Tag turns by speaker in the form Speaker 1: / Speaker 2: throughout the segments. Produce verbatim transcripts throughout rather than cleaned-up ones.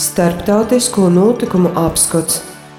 Speaker 1: Starptautisko notikumu apskats.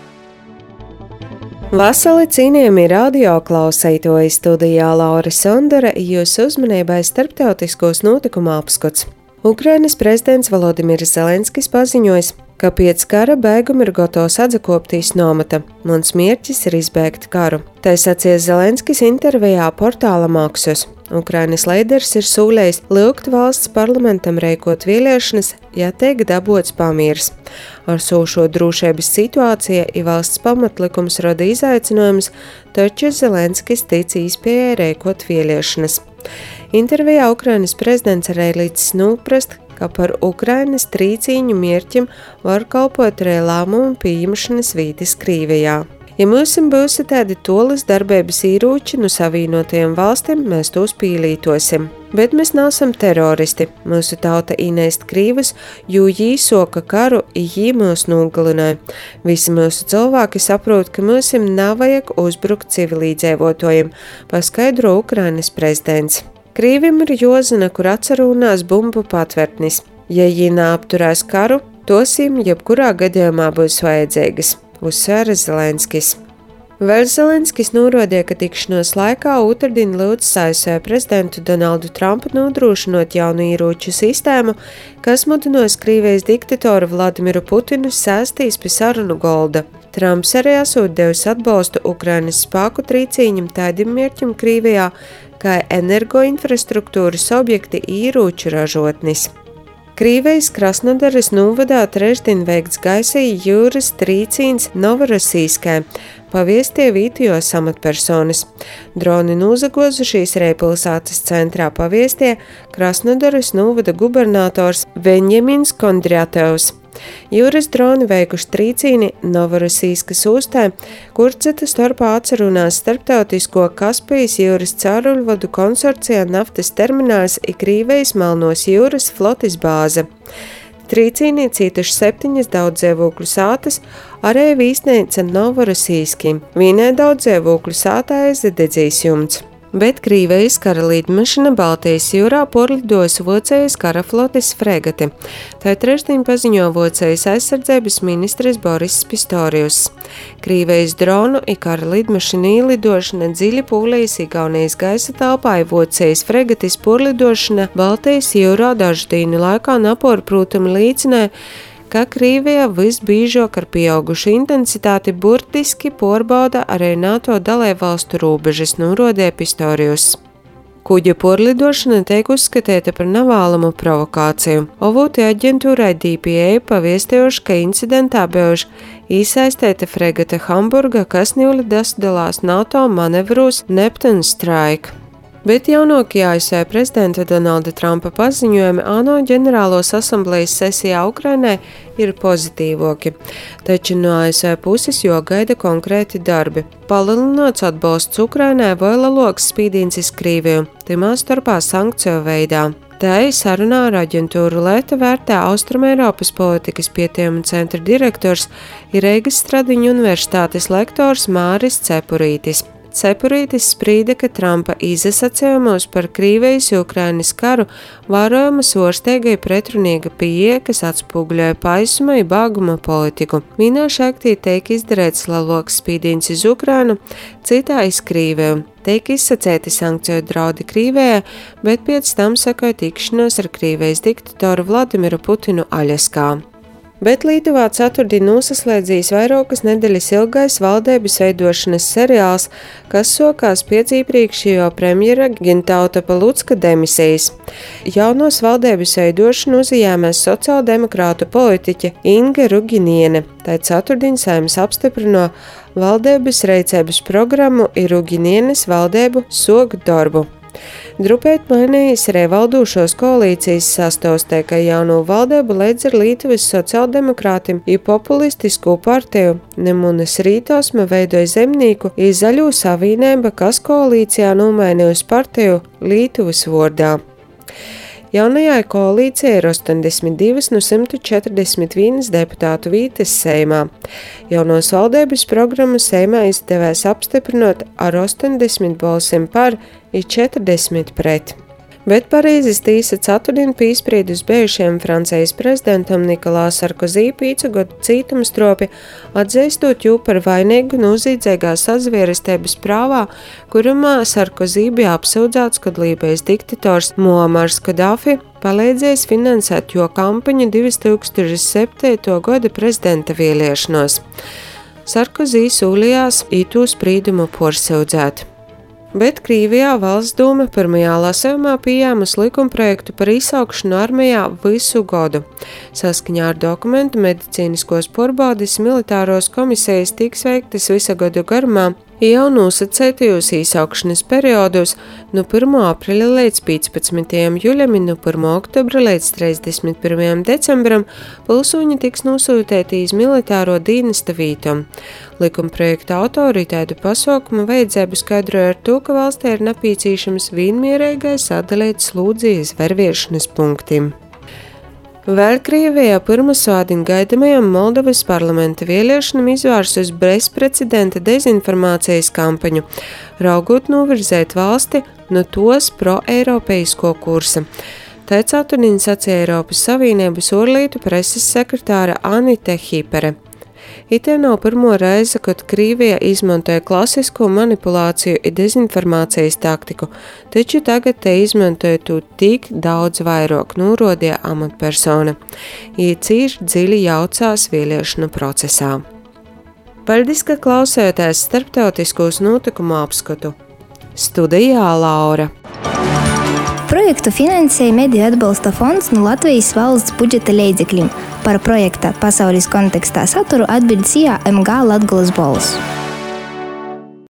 Speaker 1: Vasali cienījami radio klausītāji, studijā Laura Sondere, jūsu uzmanībai starptautiskos notikumu apskats. Ukrainas prezidents Volodimirs Zelenskis paziņojis, ka pēc kara beiguma ir gatavs atzakoptīs nomata. Mans mērķis ir izbēgt karu. Tā sacīja Zelenskis intervijā portālam Axios. Ukrainas līderis ir sūlējis lūgt valsts parlamentam rīkot vēlēšanas, ja tiek dabots pamīrs. Ar sošo drošības situāciju i valsts pamatlikums rada izaicinājumus, taču Zelenskis tic iespējai rīkot vēlēšanas. Intervijā Ukrainas prezidents arī līdz noprast, ka par Ukrainas trīcīņu mērķim var kalpot arī lēmumu pieņemšanas vītis Krīvijā. Ja mums būs tādi tolas darbības īrūči no savienotajiem valstīm, mēs tos pīlītosim. Bet mēs neesam teroristi. Mūsu tauta īnēst Krīvus, jo jī soka karu, i jī mūs nogalināja. Visi mūsu cilvēki saprot, ka mums nevajag uzbrukt civilīdzēvotājiem, paskaidro Ukrainas prezidents. Krīvim ir jozina, kur atcerūnās bumbu patvērtnis. Ja jī neapturēs karu, tosim jebkurā gadījumā būs vajadzīgas, uzsvēra Zelenskis. Vēl Zelenskis norādīja, ka tikšanos laikā otrdien lūdzis A S V prezidentu Donaldu Trumpu nodrošinot jaunu ieroču sistēmu, kas mudinās Krīvijas diktatoru Vladimiru Putinu sēstīs pie sarunu golda. Trumps arī esot devis atbalstu Ukrainas spēku trīcīņam tādiem mērķim Krīvijā, kā energoinfrastruktūras objekti ieroču ražotnis. Krīvijas Krasnodaras novadā trešdien veikts gaisa jūras trīcīns Novorosijskē, paviestie vietējos amatpersonas. Droni nozagozušīs arī pilsētas centrā paviestie Krasnodaras novada gubernators Venjamins Kondrjatovs. Jūras droni veikuši trīcīni Novorosijskas ostā, kur cita starpā atcerunās starptautisko Kaspijas jūras cauruļvadu konsorcijā naftas termināls i Krīvijas Melnos jūras flotes bāze. Trīcīnī cītuši septiņas daudzdzīvokļu sātas, arī vīsneica Novorosijski. Vienai daudzdzīvokļu sātā aizdedzīs jumts. Bet Krīvijas kara lidmašīna Baltijas jūrā porlidojas Vocējas kara flotes fregati. Tā trešdien paziņo Vocējas aizsardzības ministrs Boris Pistorijus. Krīvijas dronu i kara lidmašīna ielidošana dziļi Polijas Igaunijas gaisa telpā i Vocējas fregatis porlidošana Baltijas jūrā dažu dienu laikā nepārprotami liecināja, ka Krīvija visbīžāk ar pieaugušu intensitāti burtiski pārbauda arī NATO dalībvalstu robežas, norādīja Pistorijus. Kuģa porlidošana tiek uzskatīta par nevēlamu provokāciju. Avoti aģentūrai D P A paviestījuši, ka incidentā bijuši iesaistīta fregata Hamburga, kas nīli dasdalās NATO manevros Neptune Strike. Bet jaunākie A S V prezidenta Donalda Trumpa paziņojumi ANO ģenerālos asamblejas sesijā Ukrainai ir pozitīvoki, taču no A S V puses jogaida konkrēti darbi. Palielināts atbalsts Ukrainai vai lielāks spīdīns uz Krīviju, timā starpā sankciju veidā. Tā sarunā ar aģentūru Leta vērtē Austrumeiropas politikas pētījumu centra direktors ir Reigas Stradiņu universitātes lektors Māris Cepurītis. Cepurītis sprīda, ka Trumpa izsacījumos par Krīvijas Ukrainas karu vērojama svārsteigai pretrunīga pieeja, kas atspūgļoja paisuma i bāguma politiku. Vienā šaktī tiek izdarēts lielāks spīdīns uz Ukrainu, citā iz Krīviju. Tiek izsacēti sankciju draudi Krīvijai, bet pēc tam sekoja tikšanos ar Krīvijas diktatoru Vladimiru Putinu Aļaskā. Bet Lietuvā ceturtdien nosaslēdzīs vairākas nedēļas ilgais valdības veidošanas seriāls, kas sokās pēc iepriekšējo premjera Gintauta Palucka demisijas. Jaunos valdības veidošanu uzņēmēs sociāldemokrātu politiķe Inga Ruginiene. Tā ceturtdien Saeimas apstiprino valdības reicības programmu i Ruginienes valdību sok darbu. Drupēt mainījis arī valdošos koalīcijas sastāvs, ka jauno valdību leidz ar Lietuvas sociāldemokrātim i populistisko partiju Nemunas Rītosme veidoja zemnieku i Zaļo savienība, kas koalīcijā nomainījusi partiju Lietuvas vārdā. Jaunajai koalīcijai ir astoņdesmit divi no simta četrdesmit viena deputātu vītes Seimā. Jaunos valdības programmu Seimā izdevies apstiprinot ar astoņdesmit balsīm par i četrdesmit pret. Bet Parīzes tīsa ceturtdien piespried uz bijušajam Francijas prezidentam Nikolā Sarkozī pīcu gadu cītumstropi, atzīstot jū par vainīgu noziedzīgā sazvērestības prāvā, kurumā Sarkozī bija apsūdzēts, kad Lībijas diktators Muamars Kadāfi palīdzējis finansēt jo kampaņu divas tūkstoši septīto gada prezidenta vēlēšanos. Sarkozī sūlījās itū sprīdumu porsaudzēt. Bet Krīvijā valsts dūma pirmajā lasījumā pieņēmusi likumprojektu par izsaukšanu armijā visu gadu. Saskaņā ar dokumentu medicīniskos pārbaudes militāros komisijas tiks veiktas visa gadu garumā, jau nosacītajos izsaukšanas periodos no pirmā aprīļa līdz piecpadsmitajam jūlijam un no pirmā oktobra līdz trīsdesmit pirmajam decembram pilsoņi tiks nosūtīti iz militāro dienesta vītom. Likumprojekta autori tādu pasaukumu vajadzību skaidroja ar to, ka valstī ir nepieciešams vienmierīgai sadalīt slūdzi iz verviešanas punktiem. Vēl Krievijā pirmsvādien gaidamajam Moldovas parlamenta vēlēšanam izvērsus bezprecedenta dezinformācijas kampaņu, raugot novirzēt valsti no tos pro-eiropeisko kursa. Tā ceturtdien sacīja Eiropas Savienības ārlietu preses sekretāra Anita Hipere. Itē nav pirmo reizi, kad Krievija izmantoja klasisko manipulāciju un dezinformācijas taktiku, taču tagad te izmantoja to tik daudz vairāk, norādīja amatpersona. Viņa cīši dziļi jaucās vēlēšanu procesā. Paldies, ka klausējāties starptautiskos notikumu apskatu. Studijā Laura.
Speaker 2: Projektu finansēja Mediju atbalsta fonds no Latvijas valsts budžeta līdzekļiem. Par projekta pasaules kontekstā saturu atbild S I A M G Latgolas balss.